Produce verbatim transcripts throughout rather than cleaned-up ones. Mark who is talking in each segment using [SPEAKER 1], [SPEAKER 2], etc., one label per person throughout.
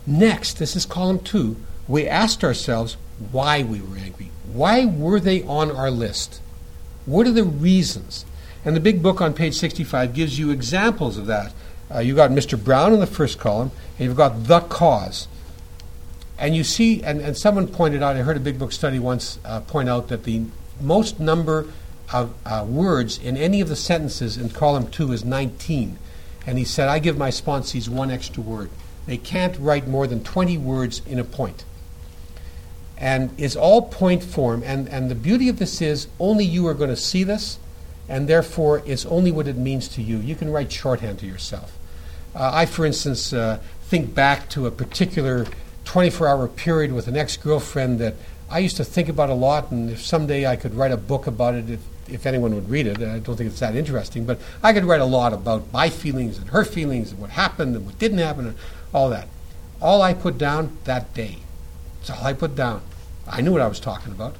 [SPEAKER 1] Next, this is column two, we asked ourselves why we were angry. Why were they on our list? What are the reasons? And the big book on page sixty-five gives you examples of that. Uh, you've got Mister Brown in the first column, and you've got the cause. And you see, and, and someone pointed out, I heard a big book study once uh, point out that the most number of uh, words in any of the sentences in column two is nineteen. And he said, I give my sponsees one extra word. They can't write more than twenty words in a point. And it's all point form. And, and the beauty of this is only you are going to see this, and therefore it's only what it means to you. You can write shorthand to yourself. Uh, I, for instance, uh, think back to a particular twenty-four hour period with an ex-girlfriend that I used to think about a lot, and if someday I could write a book about it, if, if anyone would read it, I don't think it's that interesting, but I could write a lot about my feelings and her feelings and what happened and what didn't happen and all that. All I put down that day. That's all I put down. I knew what I was talking about.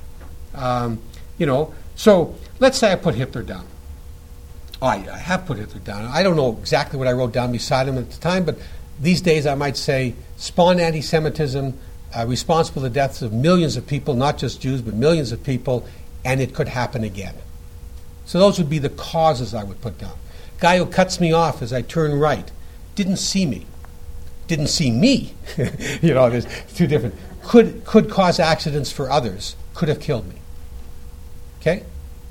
[SPEAKER 1] Um, you know, so let's say I put Hitler down. Oh, I, I have put Hitler down. I don't know exactly what I wrote down beside him at the time, but these days I might say spawned anti-Semitism, uh, responsible for the deaths of millions of people, not just Jews, but millions of people, and it could happen again. So those would be the causes I would put down. Guy who cuts me off as I turn right, didn't see me. Didn't see me. You know, there's two different. Could, could cause accidents for others. Could have killed me. Okay?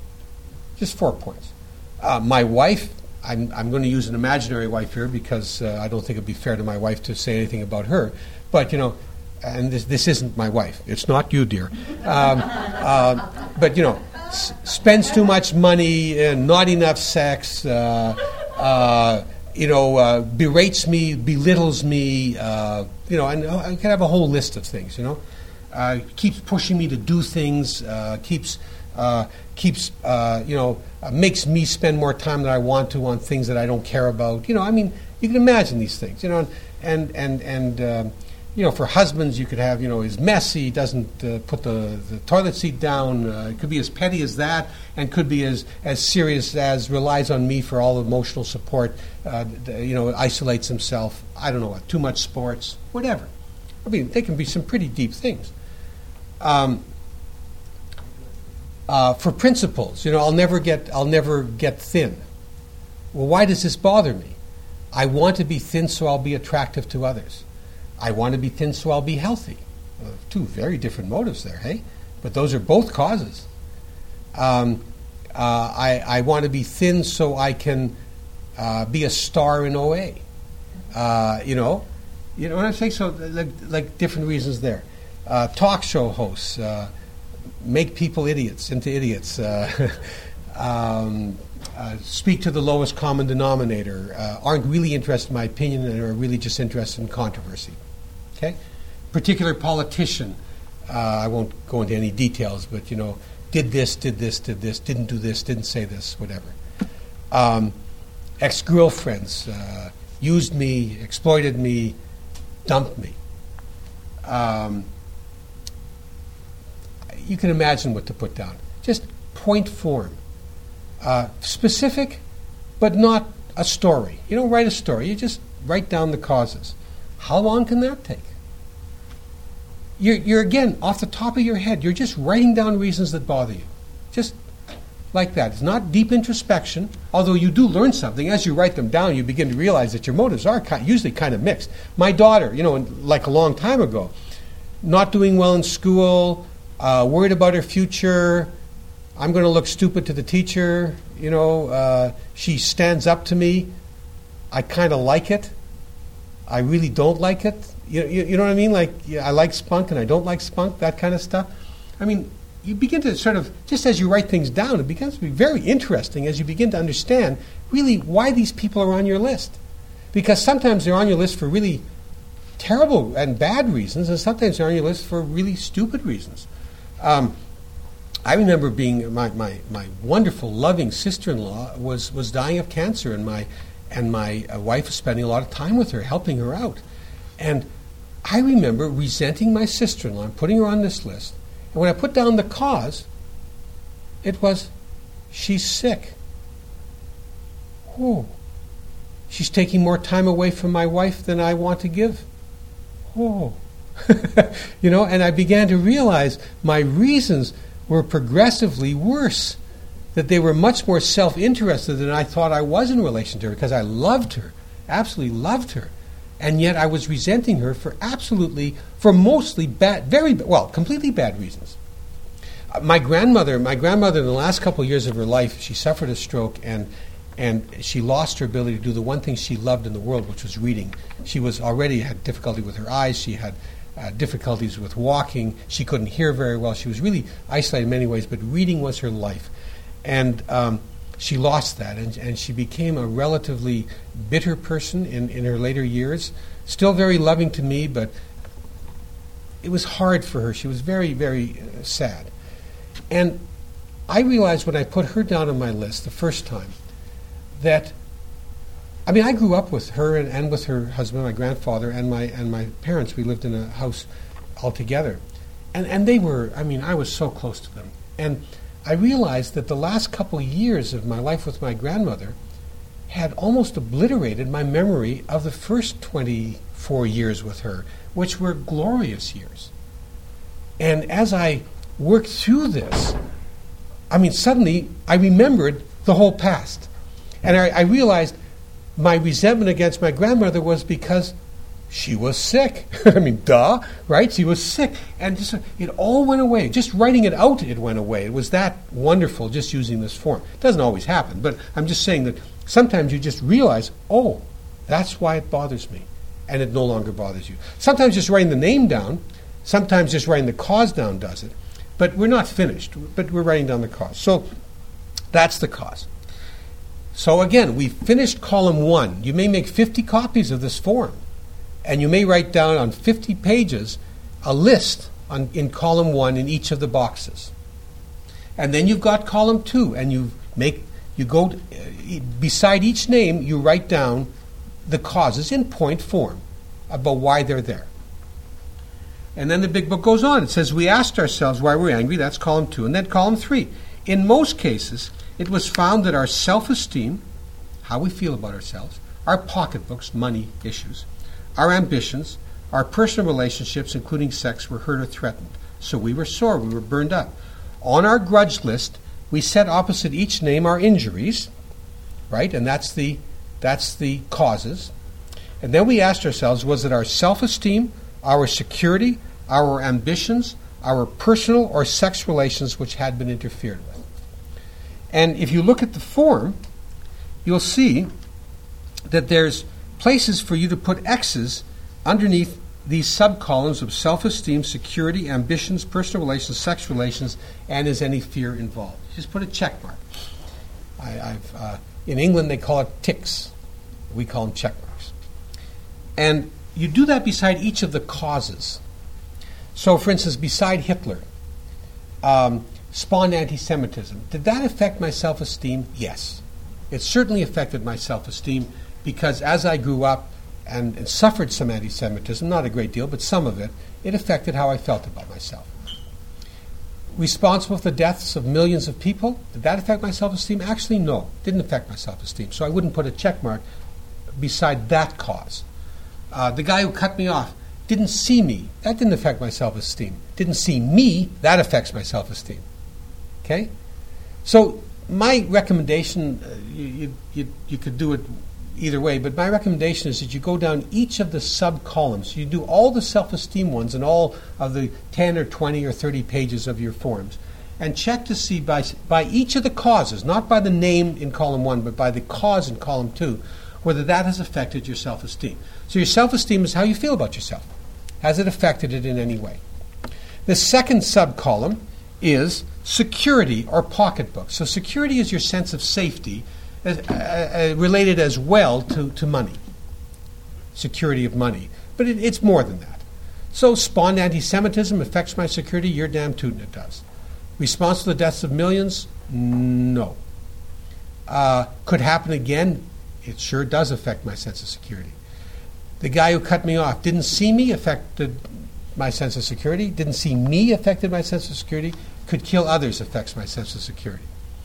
[SPEAKER 1] Just four points. Uh, my wife, I'm, I'm going to use an imaginary wife here because uh, I don't think it would be fair to my wife to say anything about her. But, you know, and this, this isn't my wife. It's not you, dear. Um, uh, but, you know, s- spends too much money, uh, not enough sex, uh, uh, you know, uh, berates me, belittles me, uh, you know, and I can have a whole list of things, you know. Uh, keeps pushing me to do things, uh, keeps... Uh, keeps, uh, you know, uh, makes me spend more time than I want to on things that I don't care about. You know, I mean, you can imagine these things, you know, and, and, and um, you know, for husbands, you could have, you know, he's messy, doesn't uh, put the, the toilet seat down. Uh, it could be as petty as that, and could be as, as serious as relies on me for all emotional support, uh, you know, isolates himself, I don't know what, too much sports, whatever. I mean, they can be some pretty deep things. Um, Uh, for principles, you know, I'll never get, I'll never get thin. Well, why does this bother me? I want to be thin so I'll be attractive to others. I want to be thin so I'll be healthy. Uh, two very different motives there, hey? But those are both causes. Um, uh, I, I want to be thin so I can uh, be a star in O A. Uh, you know, you know what I'm saying? So, like, like different reasons there. Uh, talk show hosts. Uh, make people idiots into idiots, uh, um, uh, speak to the lowest common denominator, uh, aren't really interested in my opinion and are really just interested in controversy. Okay? Particular politician, uh, I won't go into any details, but, you know, did this, did this, did this, didn't do this, didn't say this, whatever. Um, ex-girlfriends, uh, used me, exploited me, dumped me. Um, You can imagine what to put down. Just point form. Uh, specific, but not a story. You don't write a story. You just write down the causes. How long can that take? You're, you're, again, off the top of your head, you're just writing down reasons that bother you. Just like that. It's not deep introspection, although you do learn something. As you write them down, you begin to realize that your motives are kind, usually kind of mixed. My daughter, you know, like a long time ago, not doing well in school, Uh, worried about her future. I'm going to look stupid to the teacher. You know, uh, she stands up to me. I kind of like it. I really don't like it. You, you, you know what I mean? Like, yeah, I like spunk and I don't like spunk, that kind of stuff. I mean, you begin to sort of, just as you write things down, it begins to be very interesting as you begin to understand really why these people are on your list. Because sometimes they're on your list for really terrible and bad reasons, and sometimes they're on your list for really stupid reasons. Um, I remember being my, my, my wonderful, loving sister-in-law was, was dying of cancer, and my and my uh, wife was spending a lot of time with her, helping her out. And I remember resenting my sister-in-law and putting her on this list. And when I put down the cause, it was, she's sick. Oh, she's taking more time away from my wife than I want to give. oh, you know, and I began to realize my reasons were progressively worse, that they were much more self-interested than I thought I was in relation to her, because I loved her, absolutely loved her. And yet I was resenting her for absolutely, for mostly bad, very, well, completely bad reasons. Uh, my grandmother, my grandmother in the last couple of years of her life, she suffered a stroke, and and she lost her ability to do the one thing she loved in the world, which was reading. She was already had difficulty with her eyes. She had uh, difficulties with walking. She couldn't hear very well. She was really isolated in many ways, but reading was her life. And um, she lost that, and, and she became a relatively bitter person in, in her later years. Still very loving to me, but it was hard for her. She was very, very uh, sad. And I realized when I put her down on my list the first time that, I mean, I grew up with her and, and with her husband, my grandfather, and my and my parents. We lived in a house all together. And, and they were, I mean, I was so close to them. And I realized that the last couple of years of my life with my grandmother had almost obliterated my memory of the first twenty-four years with her, which were glorious years. And as I worked through this, I mean, suddenly I remembered the whole past. And I, I realized my resentment against my grandmother was because she was sick. I mean, duh, right? She was sick. And just it all went away. Just writing it out, it went away. It was that wonderful just using this form. It doesn't always happen, but I'm just saying that sometimes you just realize, oh, that's why it bothers me. And it no longer bothers you. Sometimes just writing the name down, sometimes just writing the cause down does it. But we're not finished, but we're writing down the cause. So that's the cause. So again, we finished column one. You may make fifty copies of this form, and you may write down on fifty pages a list on, in column one in each of the boxes. And then you've got column two, and you make you go uh, beside each name, you write down the causes in point form about why they're there. And then the big book goes on. It says, we asked ourselves why we're angry. That's column two. And then column three. In most cases, it was found that our self-esteem, how we feel about ourselves, our pocketbooks, money issues, our ambitions, our personal relationships, including sex, were hurt or threatened. So we were sore. We were burned up. On our grudge list, we set opposite each name our injuries, right? And that's the, that's the causes. And then we asked ourselves, was it our self-esteem, our security, our ambitions, our personal or sex relations which had been interfered with? And if you look at the form, you'll see that there's places for you to put X's underneath these subcolumns of self-esteem, security, ambitions, personal relations, sex relations, and is any fear involved. Just put a check mark. I, I've, uh, in England, they call it ticks. We call them check marks. And you do that beside each of the causes. So, for instance, beside Hitler, um, spawned anti-Semitism. Did that affect my self-esteem? Yes. It certainly affected my self-esteem because as I grew up and, and suffered some anti-Semitism, not a great deal, but some of it, it affected how I felt about myself. Responsible for the deaths of millions of people, did that affect my self-esteem? Actually, no. It didn't affect my self-esteem. So I wouldn't put a check mark beside that cause. Uh, the guy who cut me off didn't see me. That didn't affect my self-esteem. Didn't see me. That affects my self-esteem. Okay? So my recommendation, uh, you, you, you could do it either way, but my recommendation is that you go down each of the sub-columns. You do all the self-esteem ones and all of the ten or twenty or thirty pages of your forms and check to see by, by each of the causes, not by the name in column one, but by the cause in column two, whether that has affected your self-esteem. So your self-esteem is how you feel about yourself. Has it affected it in any way? The second sub-column is security or pocketbook. So security is your sense of safety as, uh, uh, related as well to, to money, security of money. But it, it's more than that. So spawned anti-Semitism affects my security? You're damn tootin' it does. Response to the deaths of millions? No. Uh, could happen again? It sure does affect my sense of security. The guy who cut me off didn't see me, affected my sense of security. Didn't see me, affected my sense of security. Could kill others, affects my sense of security.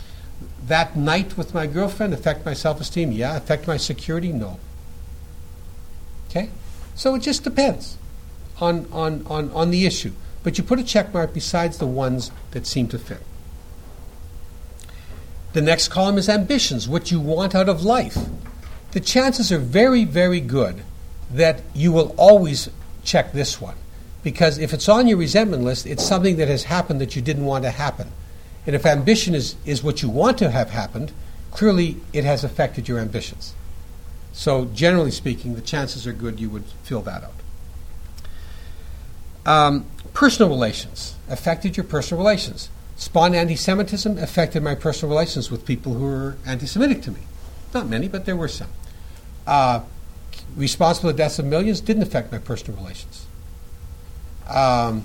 [SPEAKER 1] That night with my girlfriend, affect my self-esteem? Yeah. Affect my security? No. Okay? So it just depends. on, on, on, on the issue, but you put a check mark besides the ones that seem to fit. The next column is ambitions, what you want out of life. The chances are very, very good that you will always check this one, because if it's on your resentment list, it's something that has happened that you didn't want to happen. And if ambition is, is what you want to have happened, clearly it has affected your ambitions. So generally speaking, the chances are good you would fill that out. Um, personal relations affected your personal relations. Spawned anti-Semitism affected my personal relations with people who were anti-Semitic to me. Not many, but there were some. Uh, responsible for the deaths of millions didn't affect my personal relations. Um,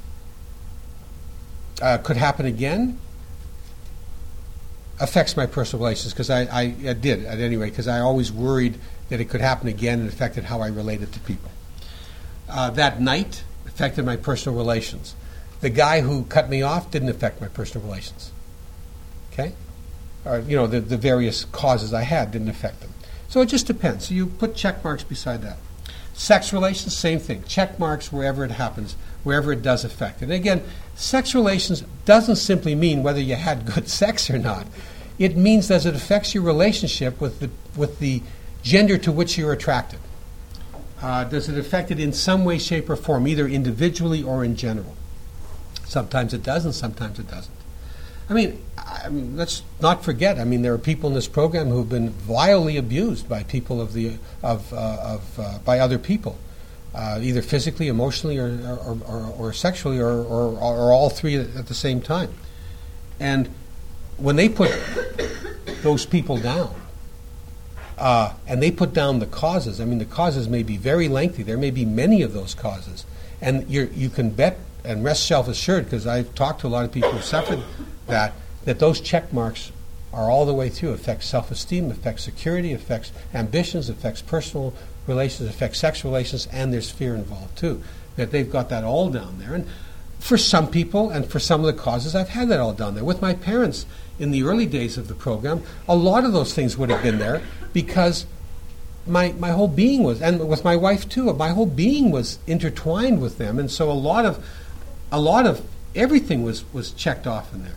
[SPEAKER 1] uh, could happen again. Affects my personal relations, because I, I, I did, at any rate, because I always worried that it could happen again and affected how I related to people. Uh, that night affected my personal relations. The guy who cut me off didn't affect my personal relations. Okay? Or, you know, the, the various causes I had didn't affect them. So it just depends. So you put check marks beside that. Sex relations, same thing. Check marks wherever it happens, wherever it does affect. And again, sex relations doesn't simply mean whether you had good sex or not. It means that it affects your relationship with the with the gender to which you're attracted. Uh, does it affect it in some way, shape, or form, either individually or in general? Sometimes it does, and sometimes it doesn't. I mean, I mean, let's not forget. I mean, there are people in this program who've been vilely abused by people of the of uh, of uh, by other people, uh, either physically, emotionally, or or, or, or sexually, or, or or all three at the same time. And when they put those people down, uh, and they put down the causes. I mean, the causes may be very lengthy. There may be many of those causes, and you you can bet and rest self-assured, because I've talked to a lot of people who suffered that, that those check marks are all the way through. Affects self-esteem, affects security, affects ambitions, affects personal relations, affects sex relations, and there's fear involved too. That they've got that all down there. And for some people and for some of the causes, I've had that all down there. With my parents in the early days of the program, a lot of those things would have been there because my my whole being was, and with my wife too, my whole being was intertwined with them, and so a lot of a lot of everything was, was checked off in there.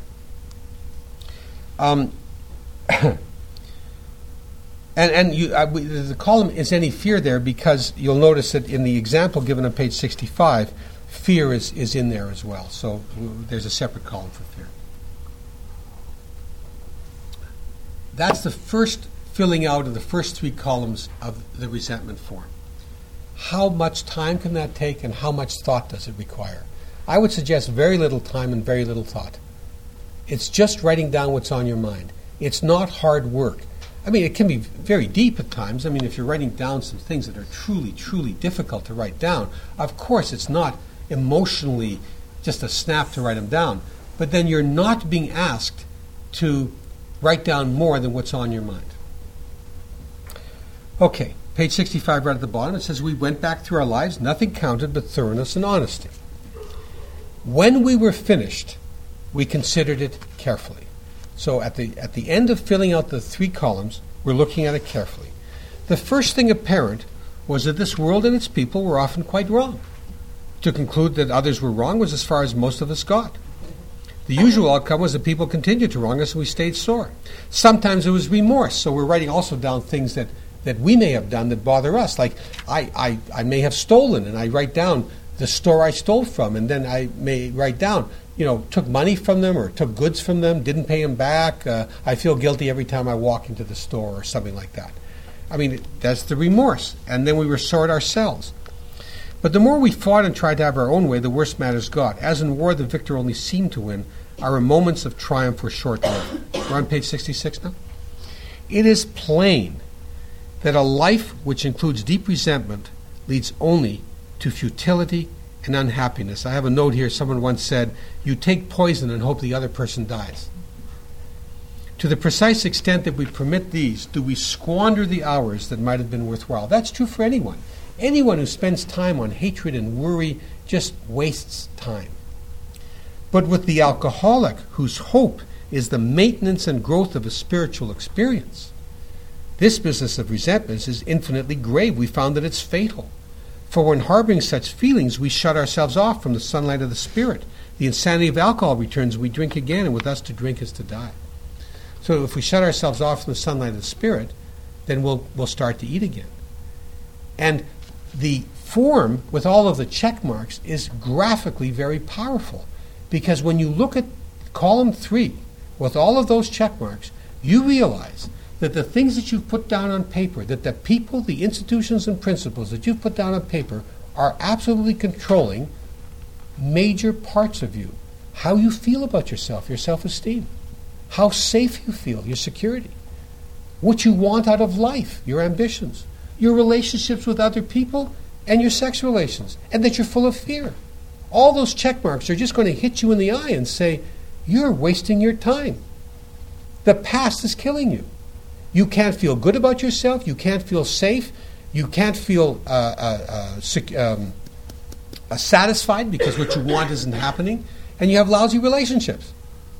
[SPEAKER 1] Um, and and you, uh, we, the column is any fear there, because you'll notice that in the example given on page sixty-five, fear is, is in there as well. So w- there's a separate column for fear. That's the first filling out of the first three columns of the resentment form. How much time can that take, and how much thought does it require? I would suggest very little time and very little thought. It's just writing down what's on your mind. It's not hard work. I mean, it can be very deep at times. I mean, if you're writing down some things that are truly, truly difficult to write down, of course it's not emotionally just a snap to write them down. But then you're not being asked to write down more than what's on your mind. Okay, page sixty-five right at the bottom, it says, we went back through our lives, nothing counted but thoroughness and honesty. When we were finished, we considered it carefully. So at the at the end of filling out the three columns, we're looking at it carefully. The first thing apparent was that this world and its people were often quite wrong. To conclude that others were wrong was as far as most of us got. The usual outcome was that people continued to wrong us and we stayed sore. Sometimes it was remorse, so we're writing also down things that, that we may have done that bother us. Like I, I, I may have stolen, and I write down the store I stole from, and then I may write down, you know, took money from them or took goods from them, didn't pay them back. Uh, I feel guilty every time I walk into the store or something like that. I mean, that's the remorse. And then we were sore at ourselves. But the more we fought and tried to have our own way, the worse matters got. As in war, the victor only seemed to win. Our moments of triumph were short-lived. We're on page sixty-six now. It is plain that a life which includes deep resentment leads only to futility and unhappiness. I have a note here. Someone once said, you take poison and hope the other person dies. To the precise extent that we permit these, do we squander the hours that might have been worthwhile. That's true for anyone. Anyone who spends time on hatred and worry just wastes time. But with the alcoholic, whose hope is the maintenance and growth of a spiritual experience, this business of resentment is infinitely grave. We found that it's fatal. For when harboring such feelings, we shut ourselves off from the sunlight of the Spirit. The insanity of alcohol returns, we drink again, and with us to drink is to die. So if we shut ourselves off from the sunlight of the Spirit, then we'll we'll start to eat again. And the form with all of the check marks is graphically very powerful, because when you look at column three with all of those check marks, you realize that the things that you've put down on paper, that the people, the institutions and principles that you've put down on paper are absolutely controlling major parts of you. How you feel about yourself, your self-esteem. How safe you feel, your security. What you want out of life, your ambitions. Your relationships with other people and your sex relations. And that you're full of fear. All those check marks are just going to hit you in the eye and say, you're wasting your time. The past is killing you. You can't feel good about yourself. You can't feel safe. You can't feel uh, uh, uh, sec- um, uh, satisfied because what you want isn't happening. And you have lousy relationships.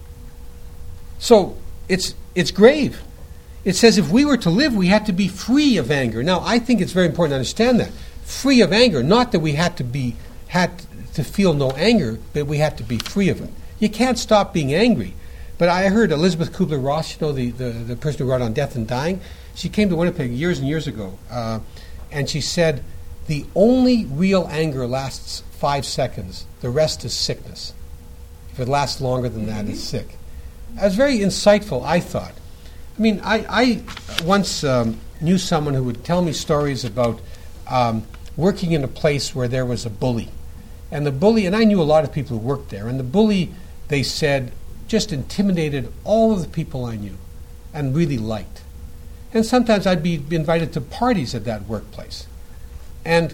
[SPEAKER 1] So it's it's grave. It says if we were to live, we had to be free of anger. Now, I think it's very important to understand that. Free of anger, not that we had to be had to feel no anger, but we had to be free of it. You can't stop being angry. But I heard Elizabeth Kubler-Ross, you know, the, the, the person who wrote on death and dying, she came to Winnipeg years and years ago, uh, and she said, the only real anger lasts five seconds. The rest is sickness. If it lasts longer than that, it's sick. That was very insightful, I thought. I mean, I, I once um, knew someone who would tell me stories about um, working in a place where there was a bully. And the bully, and I knew a lot of people who worked there, and the bully, they said, just intimidated all of the people I knew and really liked. And sometimes I'd be invited to parties at that workplace. And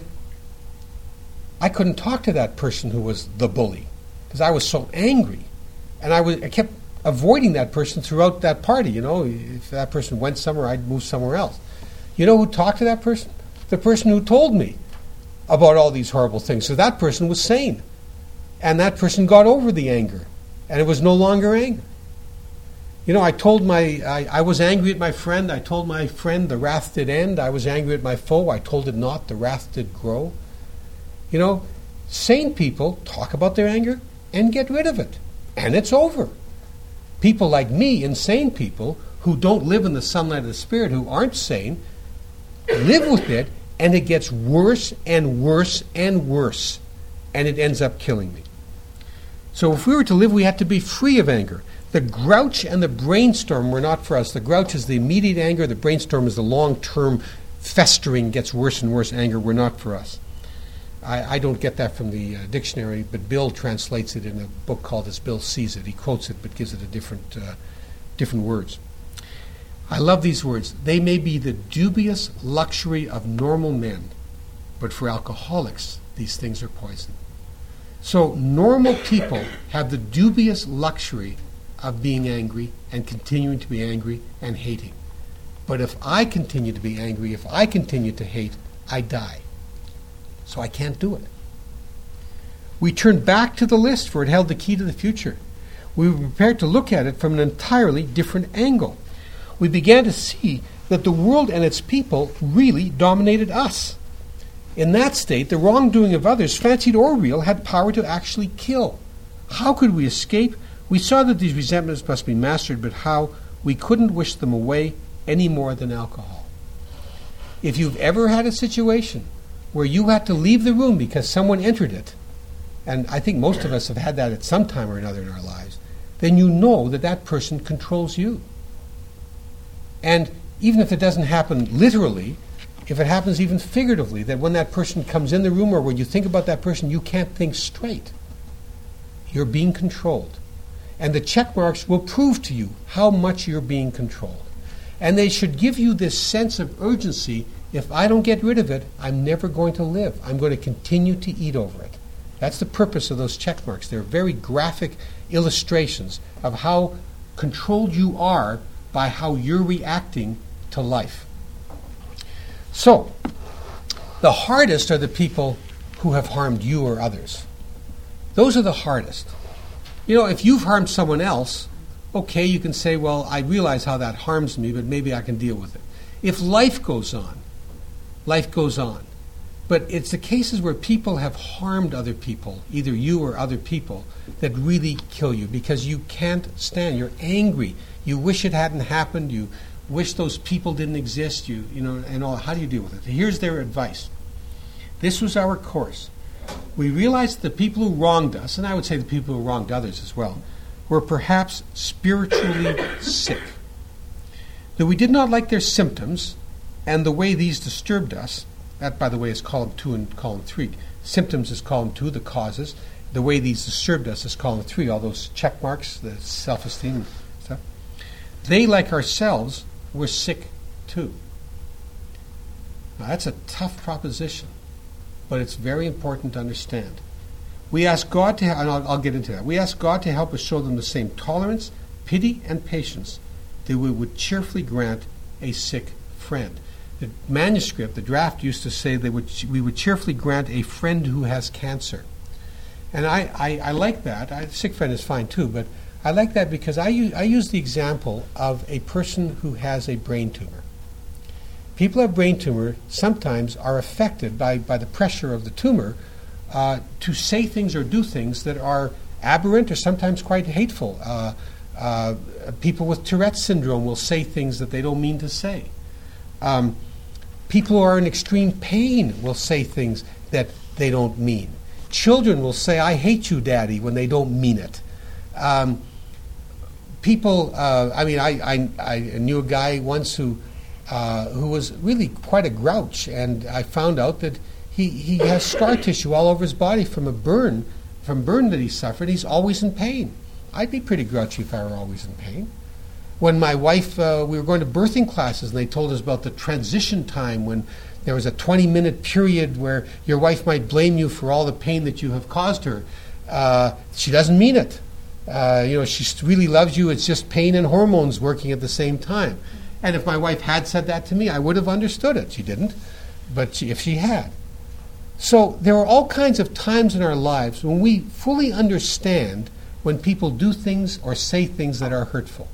[SPEAKER 1] I couldn't talk to that person who was the bully because I was so angry. And I, was, I kept avoiding that person throughout that party. You know, if that person went somewhere, I'd move somewhere else. You know who talked to that person? The person who told me about all these horrible things. So that person was sane. And that person got over the anger. And it was no longer anger. You know, I told my, I, I was angry at my friend. I told my friend the wrath did end. I was angry at my foe. I told it not. The wrath did grow. You know, sane people talk about their anger and get rid of it. And it's over. People like me, insane people, who don't live in the sunlight of the Spirit, who aren't sane, live with it, and it gets worse and worse and worse. And it ends up killing me. So if we were to live, we had to be free of anger. The grouch and the brainstorm were not for us. The grouch is the immediate anger. The brainstorm is the long-term festering, gets worse and worse anger. Were not for us. I, I don't get that from the uh, dictionary, but Bill translates it in a book called As Bill Sees It. He quotes it, but gives it a different, uh, different words. I love these words. They may be the dubious luxury of normal men, but for alcoholics, these things are poison. So normal people have the dubious luxury of being angry and continuing to be angry and hating. But if I continue to be angry, if I continue to hate, I die. So I can't do it. We turned back to the list, for it held the key to the future. We were prepared to look at it from an entirely different angle. We began to see that the world and its people really dominated us. In that state, the wrongdoing of others, fancied or real, had power to actually kill. How could we escape? We saw that these resentments must be mastered, but how? We couldn't wish them away any more than alcohol. If you've ever had a situation where you had to leave the room because someone entered it, and I think most of us have had that at some time or another in our lives, then you know that that person controls you. And even if it doesn't happen literally, if it happens even figuratively, that when that person comes in the room or when you think about that person, you can't think straight. You're being controlled. And the check marks will prove to you how much you're being controlled. And they should give you this sense of urgency. If I don't get rid of it, I'm never going to live. I'm going to continue to eat over it. That's the purpose of those check marks. They're very graphic illustrations of how controlled you are by how you're reacting to life. So, the hardest are the people who have harmed you or others. Those are the hardest. You know, if you've harmed someone else, okay, you can say, well, I realize how that harms me, but maybe I can deal with it. If life goes on, life goes on. But it's the cases where people have harmed other people, either you or other people, that really kill you because you can't stand. You're angry. You wish it hadn't happened. You wish those people didn't exist. You, you know, and all. How do you deal with it? Here's their advice. This was our course. We realized the people who wronged us, and I would say the people who wronged others as well, were perhaps spiritually sick. That we did not like their symptoms and the way these disturbed us. That, by the way, is column two and column three. Symptoms is column two, the causes. The way these disturbed us is column three, all those check marks, the self-esteem stuff. They, like ourselves, were sick too. Now, that's a tough proposition, but it's very important to understand. We ask God to, and I'll, I'll get into that, we ask God to help us show them the same tolerance, pity, and patience that we would cheerfully grant a sick friend. The manuscript, the draft, used to say that would, we would cheerfully grant a friend who has cancer. And I, I, I like that. A sick friend is fine too, but I like that because I use, I use the example of a person who has a brain tumor. People who have brain tumor sometimes are affected by, by the pressure of the tumor uh, to say things or do things that are aberrant or sometimes quite hateful. Uh, uh, people with Tourette's syndrome will say things that they don't mean to say. Um, People who are in extreme pain will say things that they don't mean. Children will say, "I hate you, Daddy," when they don't mean it. Um, people, uh, I mean, I, I, I knew a guy once who uh, who was really quite a grouch, and I found out that he, he has scar tissue all over his body from a burn, from burn that he suffered. He's always in pain. I'd be pretty grouchy if I were always in pain. When my wife, uh, we were going to birthing classes, and they told us about the transition time when there was a twenty-minute period where your wife might blame you for all the pain that you have caused her. Uh, she doesn't mean it. Uh, you know, she really loves you. It's just pain and hormones working at the same time. And if my wife had said that to me, I would have understood it. She didn't, but she, if she had. So there are all kinds of times in our lives when we fully understand when people do things or say things that are hurtful.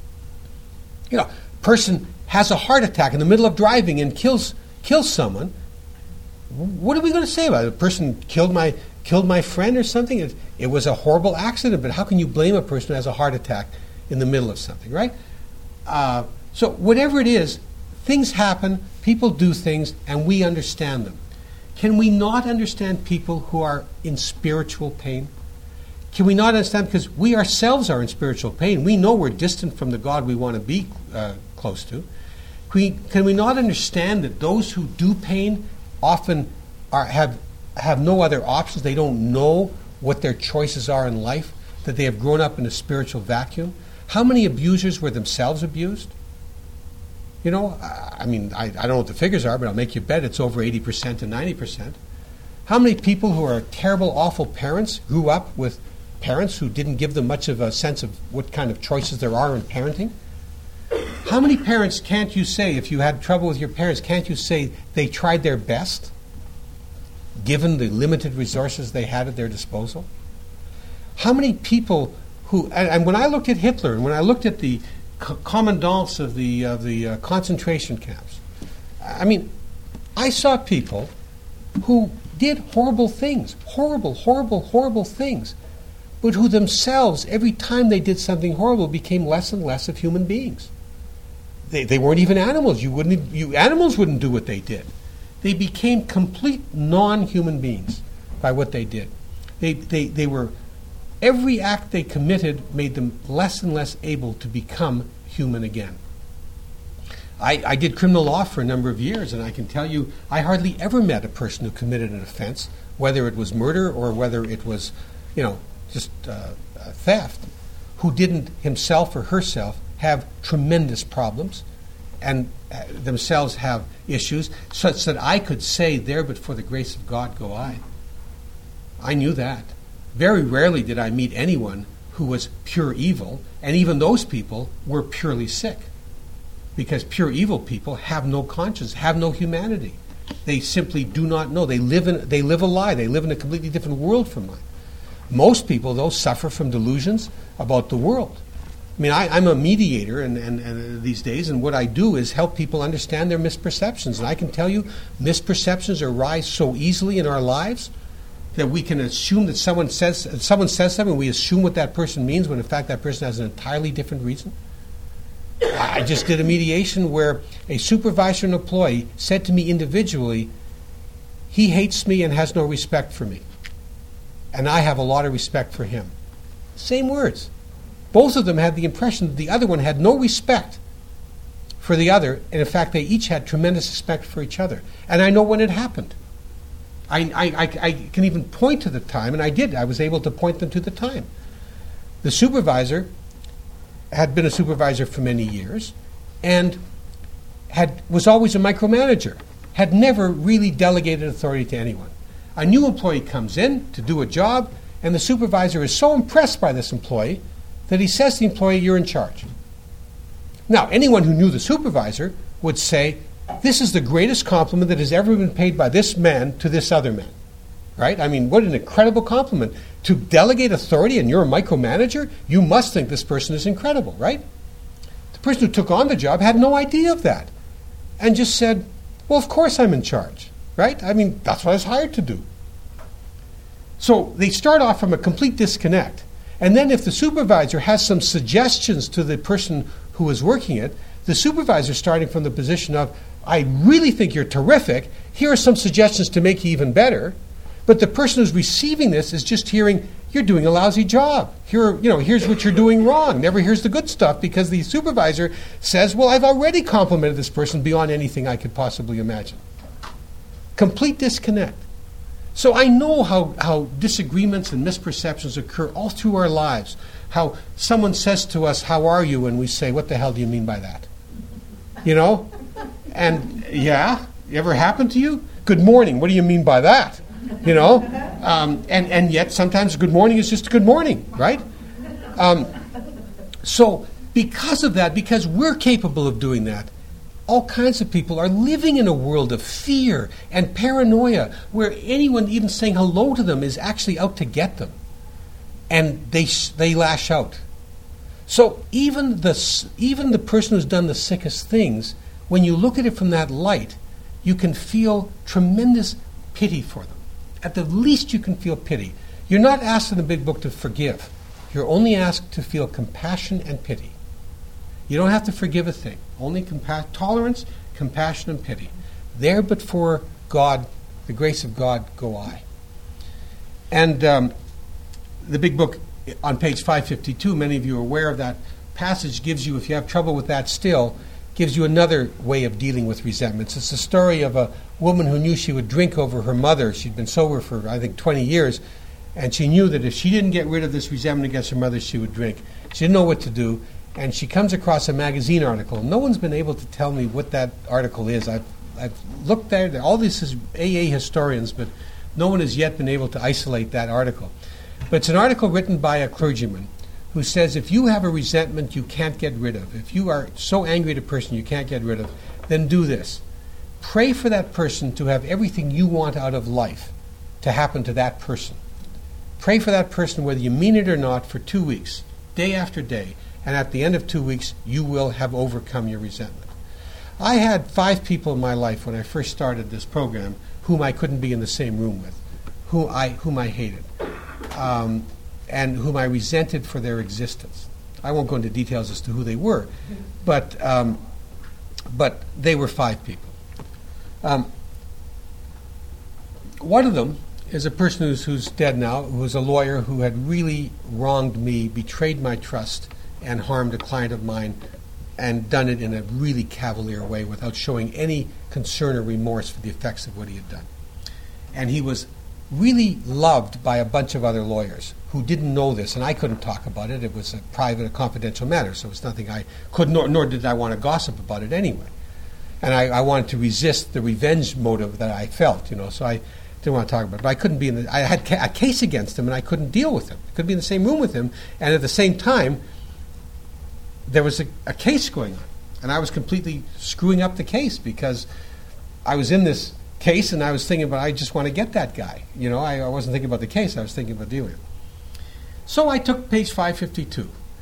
[SPEAKER 1] You know, a person has a heart attack in the middle of driving and kills kills someone. What are we going to say about it? A person killed my killed my friend or something? It, it was a horrible accident, but how can you blame a person who has a heart attack in the middle of something, right? Uh, so whatever it is, things happen, people do things, and we understand them. Can we not understand people who are in spiritual pain? Can we not understand because we ourselves are in spiritual pain? We know we're distant from the God we want to be uh, close to. Can we, can we not understand that those who do pain often are, have, have no other options? They don't know what their choices are in life, that they have grown up in a spiritual vacuum. How many abusers were themselves abused? You know, I mean, I, I don't know what the figures are, but I'll make you bet it's over eighty percent to ninety percent. How many people who are terrible, awful parents grew up with parents who didn't give them much of a sense of what kind of choices there are in parenting? How many parents can't you say, if you had trouble with your parents, can't you say they tried their best, given the limited resources they had at their disposal? How many people who, and, and when I looked at Hitler, and when I looked at the co- commandants of the, of the uh, concentration camps, I mean, I saw people who did horrible things, horrible, horrible, horrible things, but who themselves, every time they did something horrible, became less and less of human beings. They, they weren't even animals. You wouldn't. You animals wouldn't do what they did. They became complete non-human beings by what they did. They, they, they were. Every act they committed made them less and less able to become human again. I, I did criminal law for a number of years, and I can tell you, I hardly ever met a person who committed an offense, whether it was murder or whether it was, you know, just uh, uh, theft, who didn't himself or herself have tremendous problems and uh, themselves have issues, such that I could say, there but for the grace of God go I. I knew that. Very rarely did I meet anyone who was pure evil, and even those people were purely sick. Because pure evil people have no conscience, have no humanity. They simply do not know. They live in they live a lie. They live in a completely different world from mine. Most people, though, suffer from delusions about the world. I mean, I, I'm a mediator and, and, and these days, and what I do is help people understand their misperceptions. And I can tell you, misperceptions arise so easily in our lives that we can assume that someone says someone says something, we assume what that person means, when in fact that person has an entirely different reason. I just did a mediation where a supervisor and employee said to me individually, he hates me and has no respect for me. And I have a lot of respect for him. Same words. Both of them had the impression that the other one had no respect for the other, and in fact they each had tremendous respect for each other. And I know when it happened. I, I, I, I can even point to the time, and I did. I was able to point them to the time. The supervisor had been a supervisor for many years and had was always a micromanager, had never really delegated authority to anyone. A new employee comes in to do a job, and the supervisor is so impressed by this employee that he says to the employee, you're in charge. Now, anyone who knew the supervisor would say, this is the greatest compliment that has ever been paid by this man to this other man. Right? I mean, what an incredible compliment. To delegate authority and you're a micromanager, you must think this person is incredible, right? The person who took on the job had no idea of that and just said, well, of course I'm in charge, right? I mean, that's what I was hired to do. So they start off from a complete disconnect. And then if the supervisor has some suggestions to the person who is working it, the supervisor starting from the position of, I really think you're terrific, here are some suggestions to make you even better. But the person who's receiving this is just hearing, you're doing a lousy job. Here, you know, here's what you're doing wrong. Never hears the good stuff because the supervisor says, well, I've already complimented this person beyond anything I could possibly imagine. Complete disconnect. So I know how, how disagreements and misperceptions occur all through our lives. How someone says to us, how are you? And we say, what the hell do you mean by that? You know? And, yeah, ever happened to you? Good morning. What do you mean by that? You know? Um, and, and yet sometimes good morning is just good morning, right? Um, so because of that, because we're capable of doing that, all kinds of people are living in a world of fear and paranoia where anyone even saying hello to them is actually out to get them. And they they lash out. So even the, even the person who's done the sickest things, when you look at it from that light, you can feel tremendous pity for them. At the least you can feel pity. You're not asked in the big book to forgive. You're only asked to feel compassion and pity. You don't have to forgive a thing. Only compa- tolerance, compassion, and pity. There but for God, the grace of God, go I. And um, the big book on page five fifty-two, many of you are aware of that passage, gives you, if you have trouble with that still, gives you another way of dealing with resentments. It's a story of a woman who knew she would drink over her mother. She'd been sober for, I think, twenty years, and she knew that if she didn't get rid of this resentment against her mother, she would drink. She didn't know what to do. And she comes across a magazine article. No one's been able to tell me what that article is. I've, I've looked at it. All this is A A historians, but no one has yet been able to isolate that article. But it's an article written by a clergyman who says if you have a resentment you can't get rid of, if you are so angry at a person you can't get rid of, then do this. Pray for that person to have everything you want out of life to happen to that person. Pray for that person whether you mean it or not for two weeks, day after day. And at the end of two weeks, you will have overcome your resentment. I had five people in my life when I first started this program whom I couldn't be in the same room with, who I, whom I hated, um, and whom I resented for their existence. I won't go into details as to who they were, but um, but they were five people. Um, one of them is a person who's, who's dead now, who was a lawyer who had really wronged me, betrayed my trust, and harmed a client of mine, and done it in a really cavalier way without showing any concern or remorse for the effects of what he had done. And he was really loved by a bunch of other lawyers who didn't know this, and I couldn't talk about it. It was a private, a confidential matter, so it's nothing I could, nor, nor did I want to gossip about it anyway. And I, I wanted to resist the revenge motive that I felt, you know, so I didn't want to talk about it. But I couldn't be in the, I had ca- a case against him, and I couldn't deal with him. I couldn't be in the same room with him, and at the same time, there was a, a case going on, and I was completely screwing up the case because I was in this case and I was thinking about, I just want to get that guy. You know, I, I wasn't thinking about the case, I was thinking about dealing with it. So I took page five fifty-two,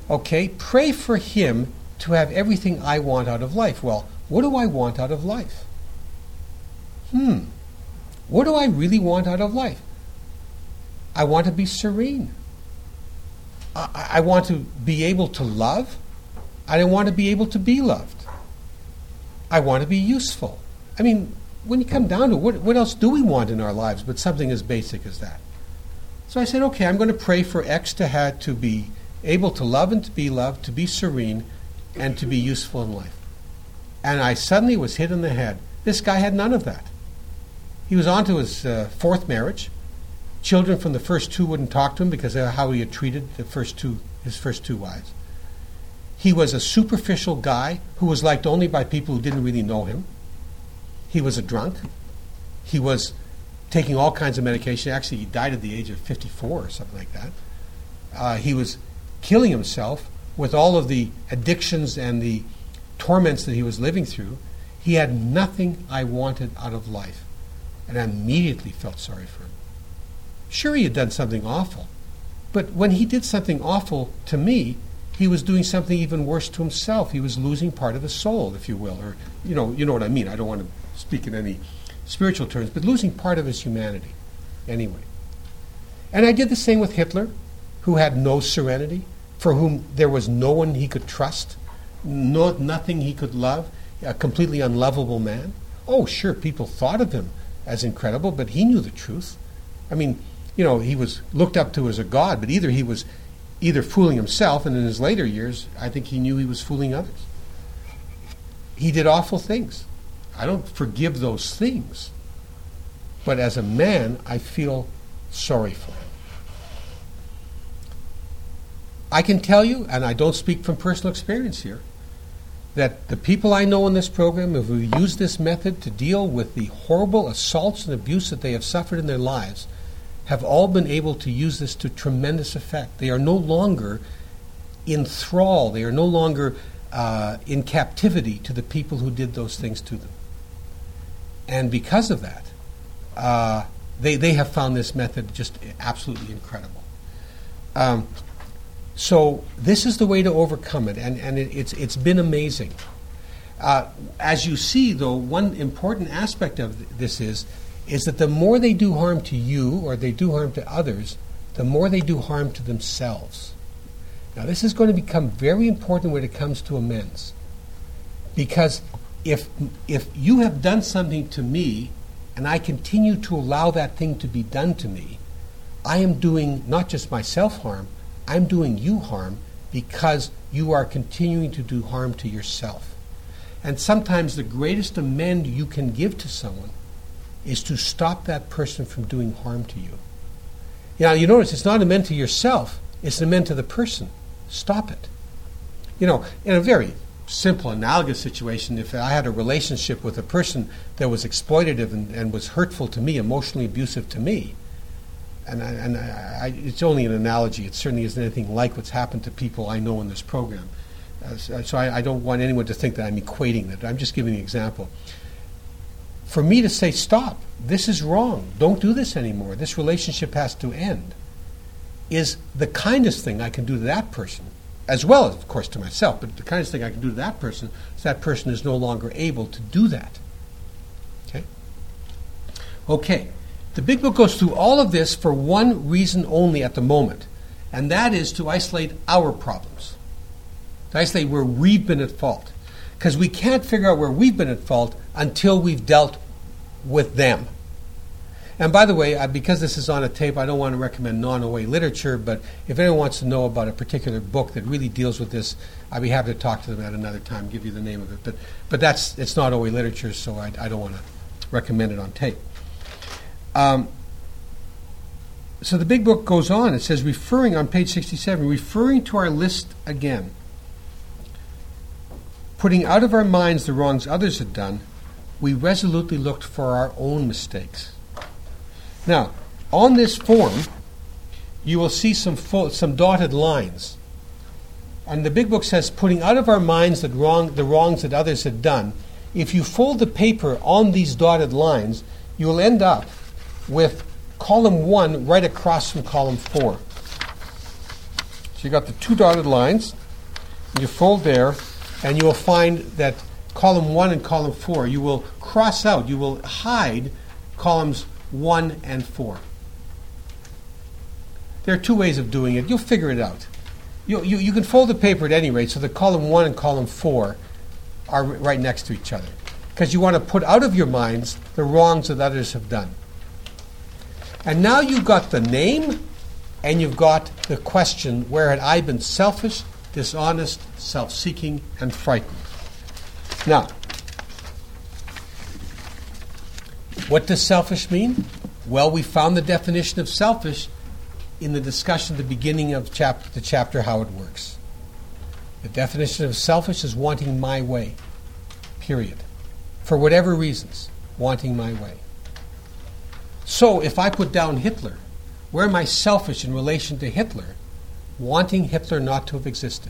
[SPEAKER 1] Okay, pray for him to have everything I want out of life. Well, what do I want out of life? Hmm. What do I really want out of life? I want to be serene. I, I want to be able to love. I want to be able to be loved. I want to be useful. I mean, when you come down to it, what, what else do we want in our lives but something as basic as that? So I said, okay, I'm going to pray for X to have to be able to love and to be loved, to be serene, and to be useful in life. And I suddenly was hit in the head. This guy had none of that. He was on to his uh, fourth marriage. Children from the first two wouldn't talk to him because of how he had treated the first two, his first two wives. He was a superficial guy who was liked only by people who didn't really know him. He was a drunk. He was taking all kinds of medication. Actually, he died at the age of fifty-four or something like that. Uh, he was killing himself with all of the addictions and the torments that he was living through. He had nothing I wanted out of life. And I immediately felt sorry for him. Sure, he had done something awful. But when he did something awful to me, he was doing something even worse to himself. He was losing part of his soul, if you will. Or, you know, you know what I mean. I don't want to speak in any spiritual terms, but losing part of his humanity. Anyway. And I did the same with Hitler, who had no serenity, for whom there was no one he could trust, no, nothing he could love, a completely unlovable man. Oh, sure, people thought of him as incredible, but he knew the truth. I mean, you know, he was looked up to as a god, but either he was either fooling himself, and in his later years, I think he knew he was fooling others. He did awful things. I don't forgive those things. But as a man, I feel sorry for him. I can tell you, and I don't speak from personal experience here, that the people I know in this program who have used this method to deal with the horrible assaults and abuse that they have suffered in their lives have all been able to use this to tremendous effect. They are no longer in thrall. They are no longer uh, in captivity to the people who did those things to them. And because of that, uh, they, they have found this method just absolutely incredible. Um, So this is the way to overcome it, and, and it, it's it's been amazing. Uh, as you see, though, one important aspect of this is is that the more they do harm to you or they do harm to others, the more they do harm to themselves. Now, this is going to become very important when it comes to amends, because if if you have done something to me and I continue to allow that thing to be done to me, I am doing not just myself harm, I'm doing you harm because you are continuing to do harm to yourself. And sometimes the greatest amend you can give to someone is to stop that person from doing harm to you. Now, you notice it's not an amend to yourself, it's an amend to the person. Stop it. You know, in a very simple, analogous situation, if I had a relationship with a person that was exploitative and, and was hurtful to me, emotionally abusive to me, And, I, and I, I, it's only an analogy. It certainly isn't anything like what's happened to people I know in this program. Uh, so so I, I don't want anyone to think that I'm equating it. I'm just giving an example. For me to say, stop, this is wrong, don't do this anymore, this relationship has to end, is the kindest thing I can do to that person, as well as, of course, to myself, but the kindest thing I can do to that person is that person is no longer able to do that. Okay? Okay. The Big Book goes through all of this for one reason only at the moment, and that is to isolate our problems, to isolate where we've been at fault, because we can't figure out where we've been at fault until we've dealt with them. And by the way, I, because this is on a tape, I don't want to recommend non-O A literature, but if anyone wants to know about a particular book that really deals with this, I'd be happy to talk to them at another time, give you the name of it. But but that's it's not O A literature, so I, I don't want to recommend it on tape. Um, so the Big Book goes on. It says, referring on page sixty-seven, referring to our list again, putting out of our minds the wrongs others had done, we resolutely looked for our own mistakes. Now, on this form, you will see some full, some dotted lines. And the Big Book says, putting out of our minds the, wrong, the wrongs that others had done. If you fold the paper on these dotted lines, you will end up with column one right across from column four. So you got the two dotted lines, and you fold there, and you will find that column one and column four, you will cross out, you will hide columns one and four. There are two ways of doing it. You'll figure it out. You, you, you can fold the paper at any rate, so the column one and column four are r- right next to each other, because you want to put out of your minds the wrongs that others have done. And now you've got the name, and you've got the question, where had I been selfish, dishonest, self-seeking, and frightened? Now, what does selfish mean? Well, we found the definition of selfish in the discussion at the beginning of chapter, the chapter, How It Works. The definition of selfish is wanting my way, period. For whatever reasons, wanting my way. So, if I put down Hitler, where am I selfish in relation to Hitler? Wanting Hitler not to have existed.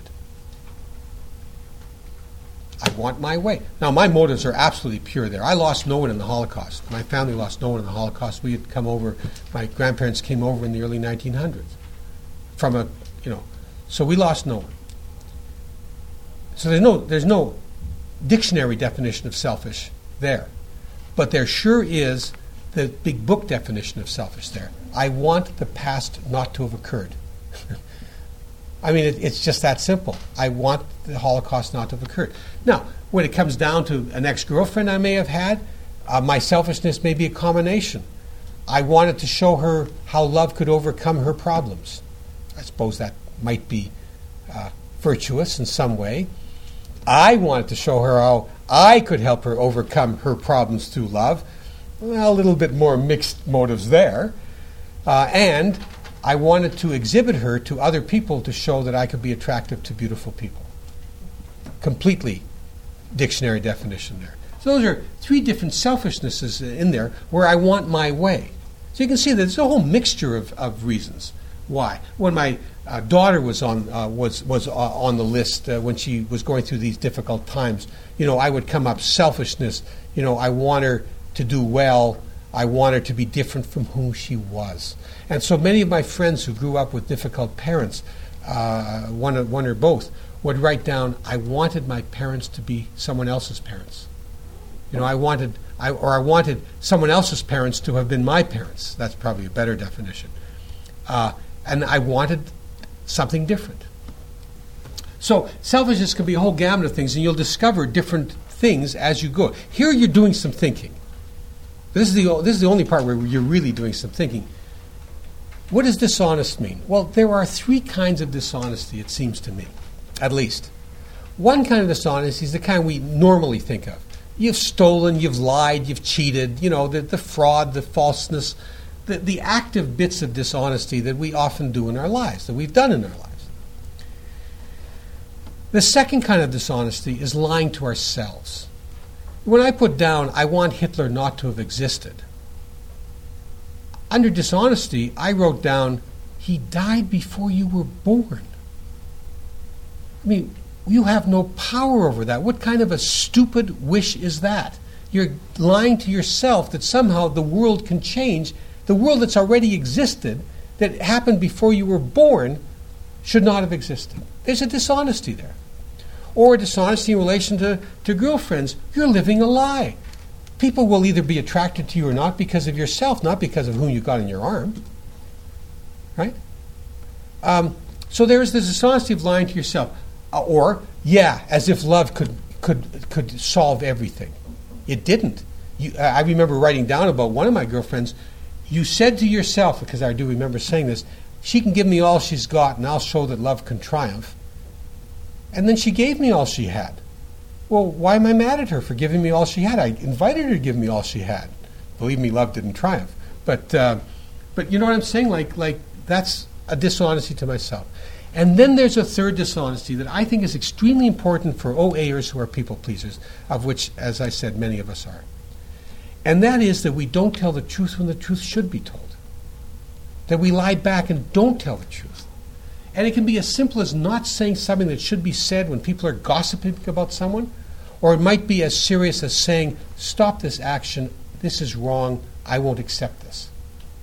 [SPEAKER 1] I want my way. Now, my motives are absolutely pure there. I lost no one in the Holocaust. My family lost no one in the Holocaust. We had come over, my grandparents came over in the early nineteen hundreds. From a, you know, so we lost no one. So there's no, there's no dictionary definition of selfish there. But there sure is the big book definition of selfish there. I want the past not to have occurred. I mean, it, it's just that simple. I want the Holocaust not to have occurred. Now, when it comes down to an ex-girlfriend I may have had, uh, my selfishness may be a combination. I wanted to show her how love could overcome her problems. I suppose that might be uh, virtuous in some way. I wanted to show her how I could help her overcome her problems through love. Well, a little bit more mixed motives there. Uh, and I wanted to exhibit her to other people to show that I could be attractive to beautiful people. Completely dictionary definition there. So those are three different selfishnesses in there where I want my way. So you can see that there's a whole mixture of, of reasons why. When my uh, daughter was on uh, was was uh, on the list uh, when she was going through these difficult times, you know, I would come up selfishness. You know, I want her to do well. I want her to be different from who she was. And so many of my friends who grew up with difficult parents, uh, one, or, one or both, would write down, I wanted my parents to be someone else's parents. You know, I wanted, I, or I wanted someone else's parents to have been my parents. That's probably a better definition. Uh, and I wanted something different. So selfishness can be a whole gamut of things, and you'll discover different things as you go. Here you're doing some thinking. This is the this is the only part where you're really doing some thinking. What does dishonest mean? Well, there are three kinds of dishonesty, it seems to me, at least. One kind of dishonesty is the kind we normally think of. You've stolen, you've lied, you've cheated, you know, the, the fraud, the falseness, the, the active bits of dishonesty that we often do in our lives, that we've done in our lives. The second kind of dishonesty is lying to ourselves. When I put down, I want Hitler not to have existed, under dishonesty, I wrote down, he died before you were born. I mean, you have no power over that. What kind of a stupid wish is that? You're lying to yourself that somehow the world can change. The world that's already existed, that happened before you were born, should not have existed. There's a dishonesty there. Or a dishonesty in relation to, to girlfriends. You're living a lie. People will either be attracted to you or not because of yourself, not because of whom you got in your arm. Right? Um, so there's the dishonesty of lying to yourself. Uh, or, yeah, as if love could could could solve everything. It didn't. You, uh, I remember writing down about one of my girlfriends, you said to yourself, because I do remember saying this, she can give me all she's got and I'll show that love can triumph. And then she gave me all she had. Well, why am I mad at her for giving me all she had? I invited her to give me all she had. Believe me, love didn't triumph. But uh, but you know what I'm saying? Like like that's a dishonesty to myself. And then there's a third dishonesty that I think is extremely important for O A'ers who are people pleasers, of which, as I said, many of us are. And that is that we don't tell the truth when the truth should be told. That we lie back and don't tell the truth. And it can be as simple as not saying something that should be said when people are gossiping about someone, or it might be as serious as saying, stop this action, this is wrong, I won't accept this.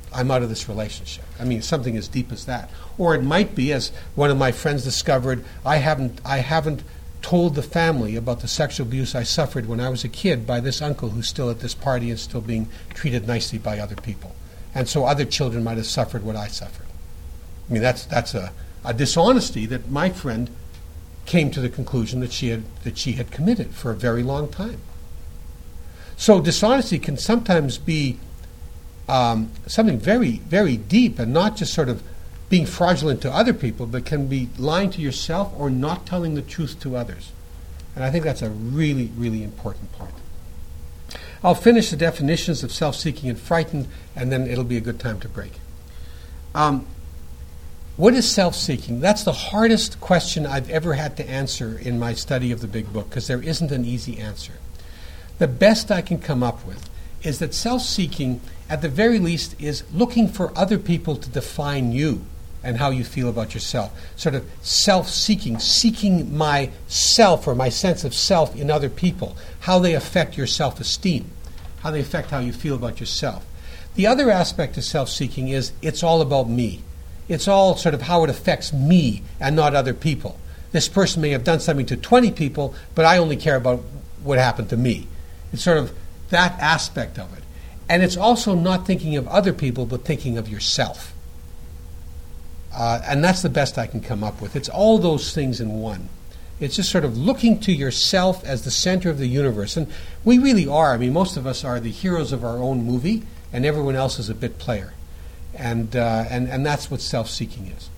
[SPEAKER 1] I'm out of this relationship. I mean, something as deep as that. Or it might be, as one of my friends discovered, I haven't, I haven't told the family about the sexual abuse I suffered when I was a kid by this uncle who's still at this party and still being treated nicely by other people. And so other children might have suffered what I suffered. I mean, that's that's a, a dishonesty that my friend came to the conclusion that she had that she had committed for a very long time. So dishonesty can sometimes be um, something very, very deep, and not just sort of being fraudulent to other people, but can be lying to yourself or not telling the truth to others. And I think that's a really, really important part. I'll finish the definitions of self-seeking and frightened, and then it'll be a good time to break. Um, what is self-seeking? That's the hardest question I've ever had to answer in my study of the Big Book, because there isn't an easy answer. The best I can come up with is that self-seeking, at the very least, is looking for other people to define you and how you feel about yourself. Sort of self-seeking, seeking myself or my sense of self in other people, how they affect your self-esteem, how they affect how you feel about yourself. The other aspect of self-seeking is it's all about me. It's all sort of how it affects me and not other people. This person may have done something to twenty people, but I only care about what happened to me. It's sort of that aspect of it. And it's also not thinking of other people, but thinking of yourself. Uh, and that's the best I can come up with. It's all those things in one. It's just sort of looking to yourself as the center of the universe. And we really are. I mean, most of us are the heroes of our own movie, and everyone else is a bit player. And, uh, and, and that's what self-seeking is.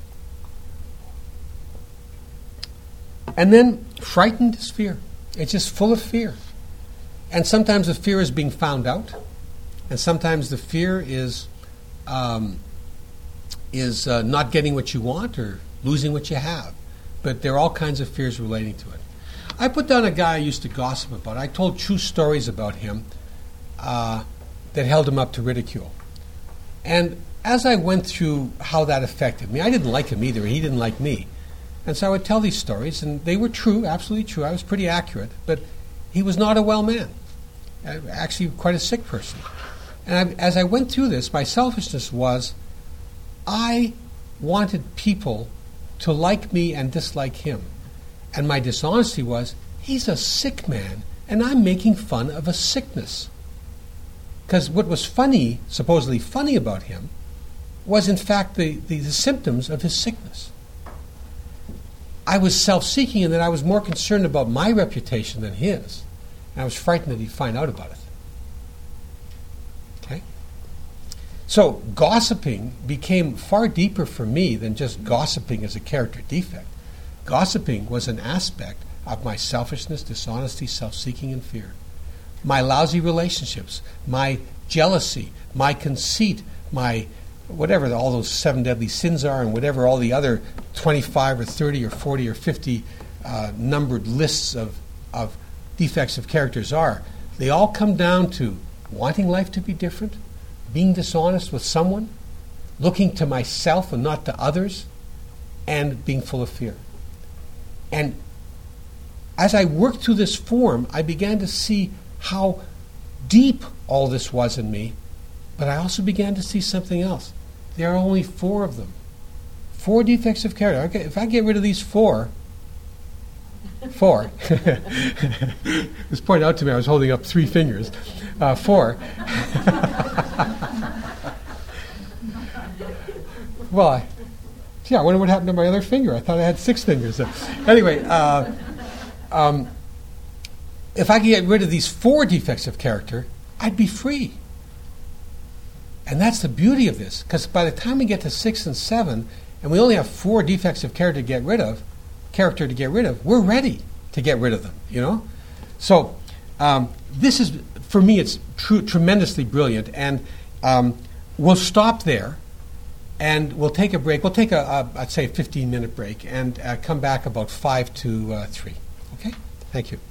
[SPEAKER 1] And then frightened is fear. It's just full of fear. And sometimes the fear is being found out. And sometimes the fear is um, is uh, not getting what you want or losing what you have. But there are all kinds of fears relating to it. I put down a guy I used to gossip about. I told true stories about him uh, that held him up to ridicule. And as I went through how that affected me, I didn't like him either, and he didn't like me. And so I would tell these stories, and they were true, absolutely true. I was pretty accurate, but he was not a well man. Actually, quite a sick person. And I, as I went through this, my selfishness was I wanted people to like me and dislike him. And my dishonesty was, he's a sick man, and I'm making fun of a sickness. Because what was funny, supposedly funny about him, was in fact the, the, the symptoms of his sickness. I was self-seeking in that I was more concerned about my reputation than his. And I was frightened that he'd find out about it. Okay? So gossiping became far deeper for me than just gossiping as a character defect. Gossiping was an aspect of my selfishness, dishonesty, self-seeking, and fear. My lousy relationships, my jealousy, my conceit, my whatever all those seven deadly sins are, and whatever all the other twenty-five or thirty or forty or fifty uh, numbered lists of, of defects of characters are, they all come down to wanting life to be different, being dishonest with someone, looking to myself and not to others, and being full of fear. And as I worked through this form, I began to see how deep all this was in me, but I also began to see something else. There are only four of them. Four defects of character. Okay, if I get rid of these four, four, it was pointed out to me I was holding up three fingers, uh, four. Well, I, gee, I wonder what happened to my other finger. I thought I had six fingers. So, anyway, uh, um, if I could get rid of these four defects of character, I'd be free. And that's the beauty of this, because by the time we get to six and seven, and we only have four defects of character to get rid of, character to get rid of, we're ready to get rid of them, you know? So um, this is, for me, it's tr- tremendously brilliant, and um, we'll stop there, and we'll take a break. We'll take, a, a I'd say, a fifteen-minute break, and uh, come back about five to uh, three. Okay? Thank you.